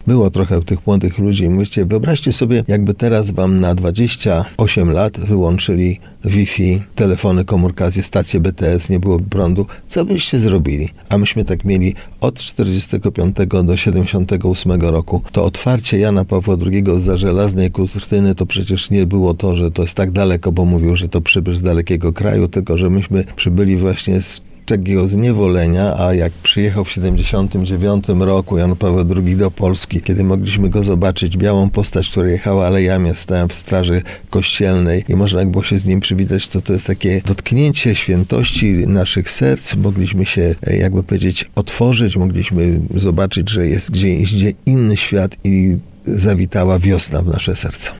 było trochę tych młodych ludzi. Mówicie, wyobraźcie sobie, jakby teraz wam na 28 lat wyłączyli Wi-Fi, telefony komórkarskie, stacje BTS, nie byłoby prądu. Co byście zrobili? A myśmy tak mieli od 45 do 78 roku. To otwarcie Jana Pawła II zza żelaznej kurtyny to przecież nie było to, że to jest tak daleko, bo mówił, że to przybysz z dalekiego kraju, tylko że myśmy przybyli właśnie z czegoś zniewolenia, a jak przyjechał w 79 roku Jan Paweł II do Polski, kiedy mogliśmy go zobaczyć, białą postać, która jechała alejami, stałem w straży kościelnej i można było się z nim przywitać, to jest takie dotknięcie świętości naszych serc. Mogliśmy się, jakby powiedzieć, otworzyć, mogliśmy zobaczyć, że jest gdzie inny świat i zawitała wiosna w nasze serca.